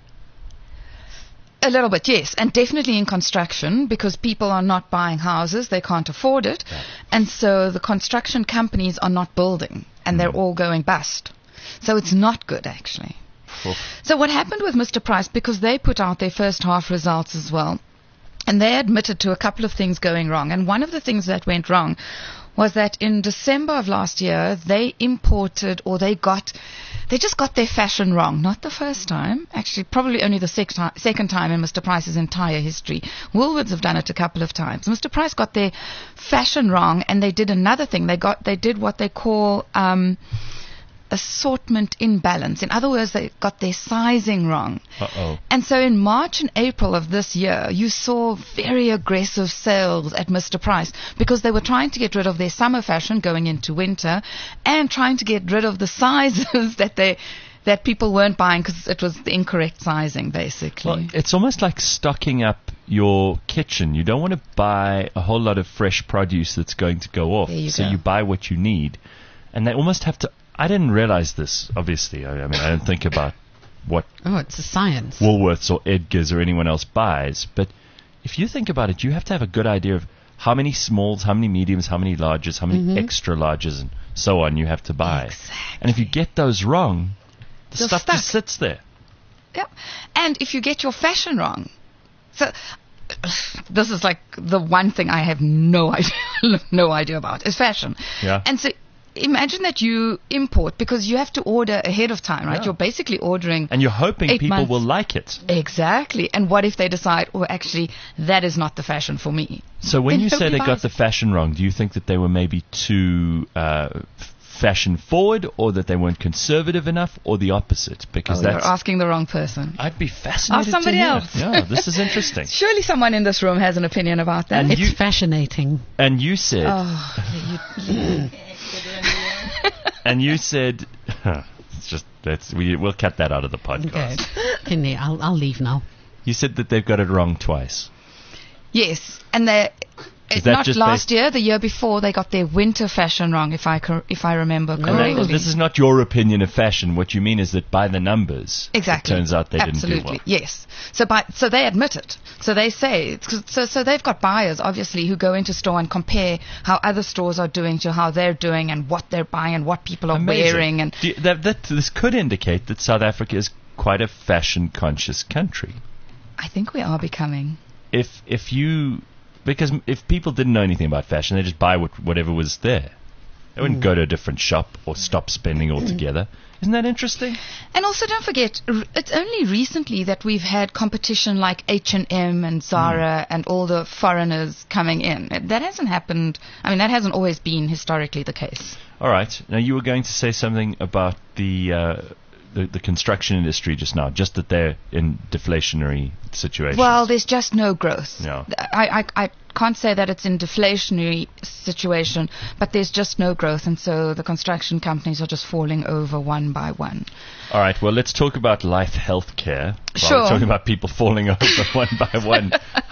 A little bit, yes. And definitely in construction, because people are not buying houses. They can't afford it. Yeah. And so the construction companies are not building. And they're all going bust. So it's not good, actually. Oof. So what happened with Mr. Price, because they put out their first half results as well, and they admitted to a couple of things going wrong. And one of the things that went wrong was that in December of last year, they imported, or they just got their fashion wrong. Not the first time. Actually, probably only the second time in Mr. Price's entire history. Woolworths have done it a couple of times. Mr. Price got their fashion wrong, and they did another thing. They did what they call assortment imbalance. In other words, they got their sizing wrong. Uh-oh. And so in March and April of this year, you saw very aggressive sales at Mr. Price because they were trying to get rid of their summer fashion going into winter and trying to get rid of the sizes that people weren't buying because it was the incorrect sizing, basically. Well, it's almost like stocking up your kitchen. You don't want to buy a whole lot of fresh produce that's going to go off. There you So go. you buy what you need. And they almost have to... I didn't realize this, obviously. I mean, I don't think about what Oh, it's a science. Woolworths or Edgar's or anyone else buys. But if you think about it, you have to have a good idea of how many smalls, how many mediums, how many larges, how many extra larges, and so on you have to buy. Exactly. And if you get those wrong, the You're stuff stuck. just sits there. Yep. And if you get your fashion wrong, so this is like the one thing I have no idea about is fashion. Yeah. And so imagine that you import because you have to order ahead of time, right? Yeah. You're basically ordering. And you're hoping 8 people months. will like it. Exactly. And what if they decide, oh, actually, that is not the fashion for me? So when Then you say nobody they got buys the fashion wrong, do you think that they were maybe too fashion forward, or that they weren't conservative enough, or the opposite? Because You're that's asking the wrong person. I'd be fascinated. Ask somebody to hear. else. Yeah, this is interesting. Surely someone in this room has an opinion about that. And It's you- fascinating. And you said, Oh, and you said, it's just we'll cut that out of the podcast. Okay. Kinley, I'll leave now. You said that they've got it wrong twice. yes, and they. Is that Not just last based- year, the year before, they got their winter fashion wrong, if I remember And correctly. this is not your opinion of fashion. What you mean is that by the numbers, Exactly. it turns out they Absolutely. didn't do well. Yes. So they admit it. So they say, so they've got buyers, obviously, who go into store and compare how other stores are doing to how they're doing and what they're buying and what people are Amazing. wearing. And This could indicate that South Africa is quite a fashion-conscious country. I think we are becoming. Because if people didn't know anything about fashion, they just buy whatever was there. They wouldn't go to a different shop or stop spending altogether. Isn't that interesting? And also, don't forget, it's only recently that we've had competition like H&M and Zara and all the foreigners coming in. That hasn't happened. I mean, that hasn't always been historically the case. All right. Now, you were going to say something about the construction industry just now, just that they're in deflationary situations. Well, there's just no growth. No. I can't say that it's in deflationary situation, but there's just no growth, and so the construction companies are just falling over one by one. All right. Well, let's talk about life health care. Sure. We're talking about people falling over one by one.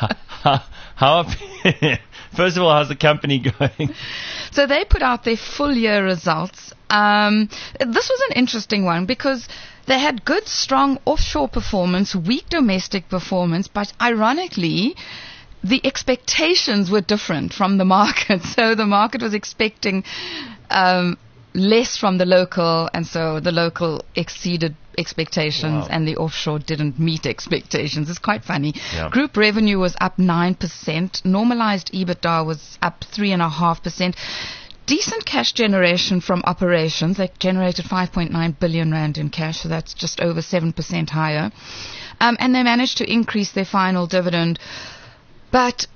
First of all, how's the company going? So they put out their full year results. This was an interesting one because they had good, strong offshore performance, weak domestic performance, but ironically, the expectations were different from the market. So the market was expecting less from the local, and so the local exceeded expectations. Wow. And the offshore didn't meet expectations. It's quite funny. Yeah. Group revenue was up 9%. Normalized EBITDA was up 3.5%. Decent cash generation from operations. They generated 5.9 billion rand in cash, so that's just over 7% higher. And they managed to increase their final dividend. But,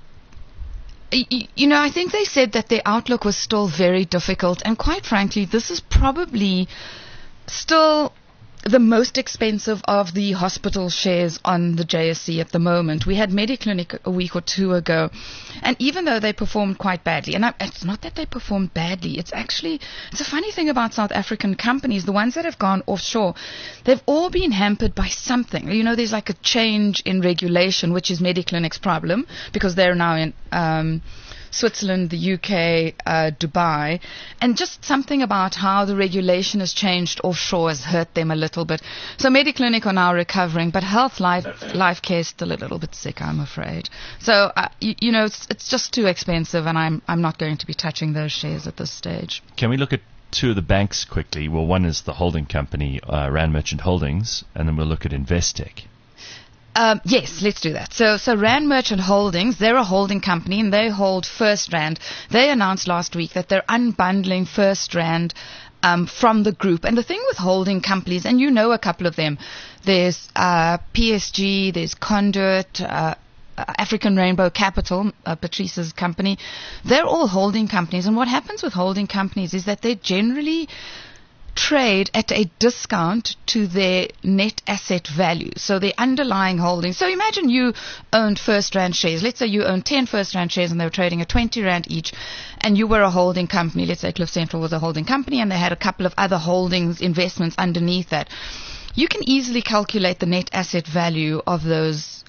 I think they said that their outlook was still very difficult. And quite frankly, this is probably still the most expensive of the hospital shares on the JSE at the moment. We had Mediclinic a week or two ago, and even though they performed quite badly, and it's not that they performed badly, it's a funny thing about South African companies, the ones that have gone offshore, they've all been hampered by something. There's like a change in regulation, which is Mediclinic's problem, because they're now in Switzerland, the UK, Dubai, and just something about how the regulation has changed offshore has hurt them a little bit. So Mediclinic are now recovering, but Health Life Care is still a little bit sick, I'm afraid. So it's just too expensive, and I'm not going to be touching those shares at this stage. Can we look at two of the banks quickly? Well, one is the holding company, Rand Merchant Holdings, and then we'll look at Investec. Yes, let's do that. So Rand Merchant Holdings, they're a holding company and they hold First Rand. They announced last week that they're unbundling First Rand from the group. And the thing with holding companies, and a couple of them, there's PSG, there's Conduit, African Rainbow Capital, Patrice's company. They're all holding companies. And what happens with holding companies is that they generally trade at a discount to their net asset value. So their underlying holdings. So imagine you owned First Rand shares. Let's say you owned 10 First Rand shares and they were trading at 20 Rand each, and you were a holding company. Let's say Cliff Central was a holding company and they had a couple of other holdings, investments underneath that. You can easily calculate the net asset value of those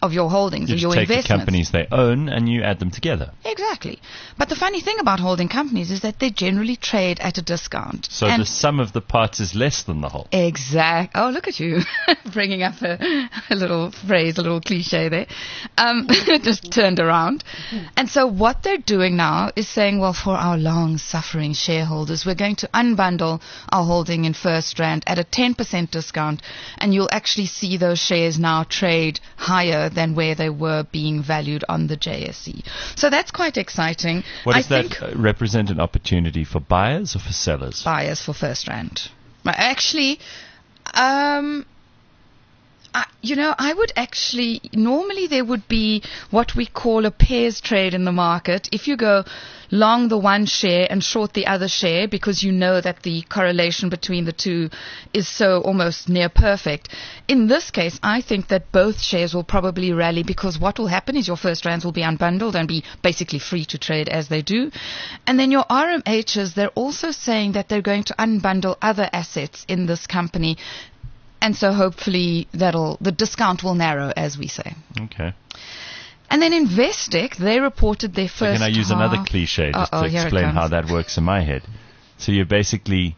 of your holdings You and just your take the investments. companies they own and you add them together. Exactly. But the funny thing about holding companies is that they generally trade at a discount. So And the sum of the parts is less than the whole. exact. Oh, look at you bringing up a little phrase, a little cliche there. Just turned around. And so what they're doing now is saying, well, for our long-suffering shareholders, we're going to unbundle our holding in FirstRand at a 10% discount, and you'll actually see those shares now trade higher than where they were being valued on the JSE. So that's quite exciting. What does I that think represent, an opportunity for buyers or for sellers? buyers for FirstRand. Actually, I would actually, normally there would be what we call a pairs trade in the market. If you go long the one share and short the other share, because you know that the correlation between the two is so almost near perfect. In this case, I think that both shares will probably rally, because what will happen is your FirstRands will be unbundled and be basically free to trade as they do. And then your RMHs, they're also saying that they're going to unbundle other assets in this company. And so hopefully the discount will narrow, as we say. Okay. And then Investec, they reported their first Can I use another cliche just to explain how that works in my head? So you're basically,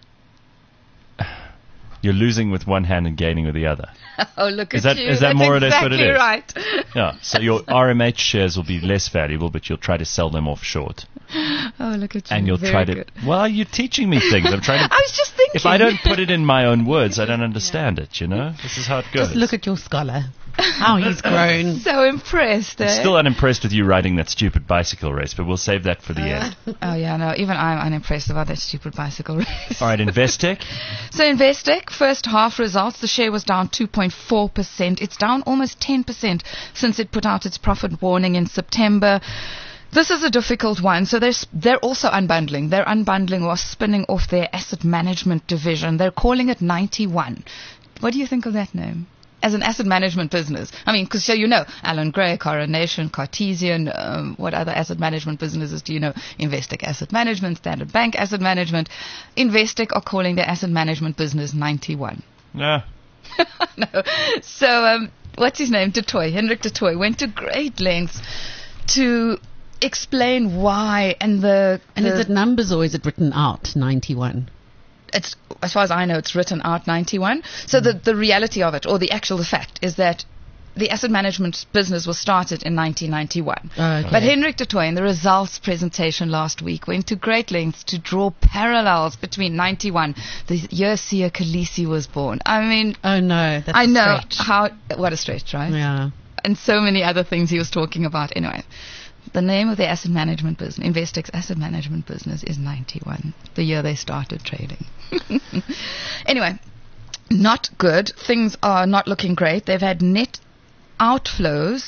you're losing with one hand and gaining with the other. Oh, look Is at that- you. is that That's more or less what it exactly is? right. Yeah. So your RMH shares will be less valuable, but you'll try to sell them off short. Oh, look at you. And you'll Very try to... good. Well, you're teaching me things. I'm trying to... I was just thinking. If I don't put it in my own words, I don't understand it, you know? This is how it goes. Just look at your scholar. How he's grown. So impressed, I'm eh? still unimpressed with you riding that stupid bicycle race, but we'll save that for the end. Oh, yeah, no, even I'm unimpressed about that stupid bicycle race. All right, Investec. So Investec, first half results, the share was down 2.4%. It's down almost 10% since it put out its profit warning in September. This is a difficult one. So they're also unbundling. They're unbundling or spinning off their asset management division. They're calling it 91. What do you think of that name? As an asset management business. I mean, because so you know, Alan Gray, Coronation, Cartesian, what other asset management businesses do you know? Investec Asset Management, Standard Bank Asset Management. Investec are calling their asset management business 91. Yeah. No. So, what's his name? Hendrik du Toit went to great lengths to explain why and And is it numbers or is it written out, 91? It's, as far as I know, it's written out 91. So the reality of it, or the fact, is that the asset management business was started in 1991. Okay. But Hendrik du Toit, in the results presentation last week, went to great lengths to draw parallels between 91, the year Siya Kolisi was born. I mean, Oh no, that's I a know stretch. what a stretch, right? Yeah. And so many other things he was talking about. Anyway, the name of the asset management business, Investec's asset management business, is 91, the year they started trading. Anyway, not good. Things are not looking great. They've had net inflows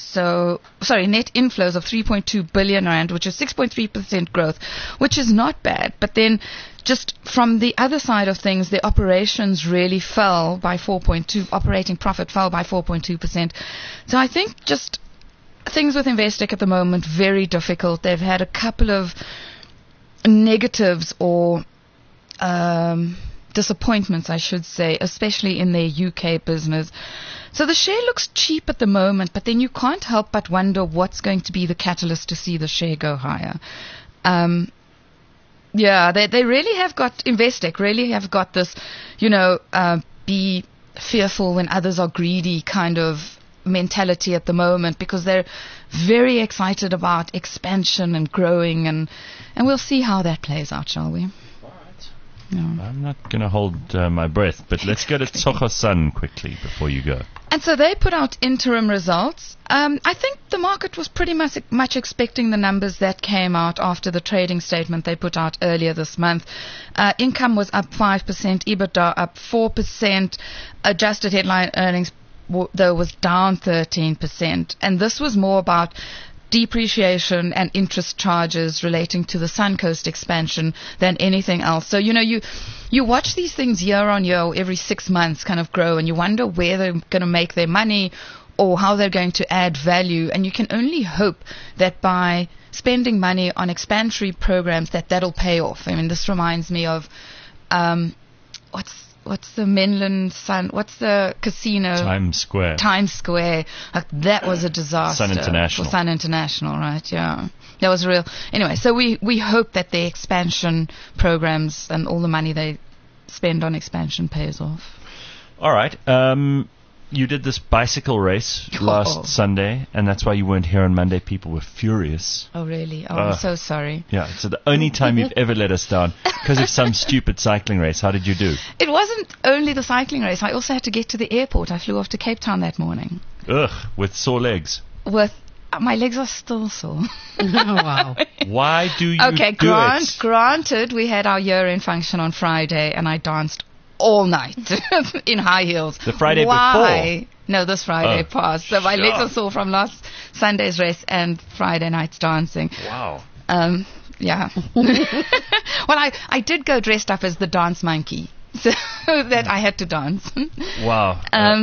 of 3.2 billion rand, which is 6.3% growth, which is not bad. But then just from the other side of things, the operations really fell by 4.2%, operating profit fell by 4.2%. So I think just things with Investec at the moment, very difficult. They've had a couple of negatives or disappointments, I should say, especially in their UK business. So the share looks cheap at the moment, but then you can't help but wonder what's going to be the catalyst to see the share go higher. They really have got, Investec really have got this, be fearful when others are greedy kind of mentality at the moment, because they're very excited about expansion and growing, and we'll see how that plays out, shall we? No. I'm not going to hold my breath, but let's go to Tsogo-san quickly before you go. And so they put out interim results. I think the market was pretty much expecting the numbers that came out after the trading statement they put out earlier this month. Income was up 5%, EBITDA up 4%, adjusted headline earnings though was down 13%. And this was more about depreciation and interest charges relating to the Suncoast expansion than anything else. So, you watch these things year on year, or every 6 months kind of grow, and you wonder where they're going to make their money or how they're going to add value. And you can only hope that by spending money on expansionary programs that'll pay off. I mean, this reminds me of, what's the Menlyn Sun? What's the casino? Times Square. Times Square. That was a disaster. Sun International. For Sun International, right? Yeah. That was real. Anyway, so we hope that their expansion programs and all the money they spend on expansion pays off. All right. You did this bicycle race last Sunday, and that's why you weren't here on Monday. People were furious. Oh, really? Oh, I'm so sorry. Yeah, so the only time you've ever let us down because of some stupid cycling race. How did you do? It wasn't only the cycling race. I also had to get to the airport. I flew off to Cape Town that morning. Ugh, with sore legs. My legs are still sore. Oh, wow. Why do you do it? Granted, we had our year-end function on Friday, and I danced all night in high heels. The Friday before? No, this Friday passed. So my legs sure. are sore from last Sunday's race and Friday night's dancing. Wow. Yeah. Well, I did go dressed up as the dance monkey. So that I had to dance. Wow.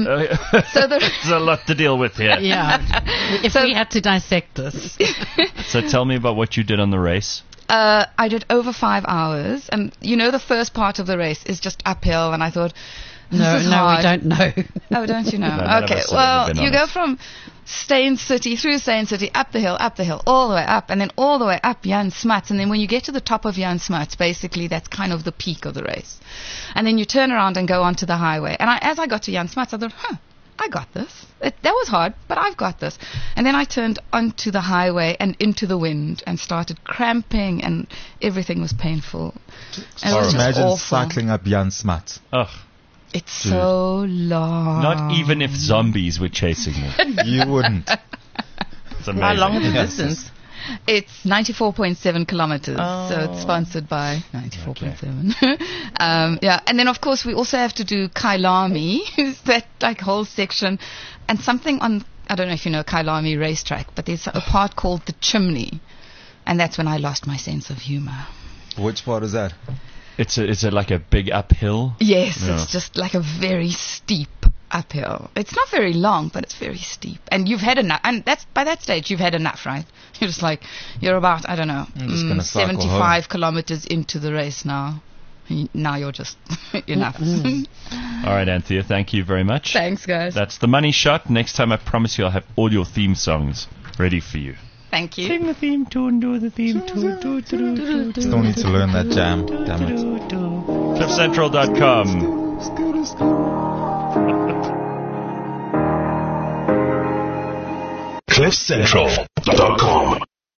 So there's a lot to deal with here. Yeah. If we had to dissect this. So tell me about what you did on the race. I did over 5 hours, and the first part of the race is just uphill, and I thought, No, we don't know. Oh, don't you know? No, okay, well, you go from Steyn City, through Steyn City, up the hill, all the way up, and then all the way up Jan Smuts, and then when you get to the top of Jan Smuts, basically that's kind of the peak of the race. And then you turn around and go onto the highway. And as I got to Jan Smuts, I thought, I got this. That was hard, but I've got this. And then I turned onto the highway and into the wind and started cramping, and everything was painful. And it was just imagine awful. cycling up Jan Smuts. Ugh. It's so long. Not even if zombies were chasing me. You wouldn't. It's amazing. How long is the distance? It's 94.7 kilometers, so it's sponsored by 94.7. Yeah, and then of course we also have to do Kailami, that whole section, and something on, I don't know if you know Kailami racetrack, but there's a part called the Chimney, and that's when I lost my sense of humor. Which part is that? It's like a big uphill. Yes, Yeah. It's just like a very steep uphill. It's not very long, but it's very steep. And you've had enough, and by that stage you've had enough, right? You're just like, you're about, I don't know, I'm just gonna cycle 75 kilometers into the race now. Now you're just enough. All right, Anthea, thank you very much. Thanks, guys. That's the money shot. Next time, I promise you I'll have all your theme songs ready for you. Thank you. Sing the theme tune, do the theme tune. Still need to learn that jam. Damn it. CliffCentral.com. CliffCentral.com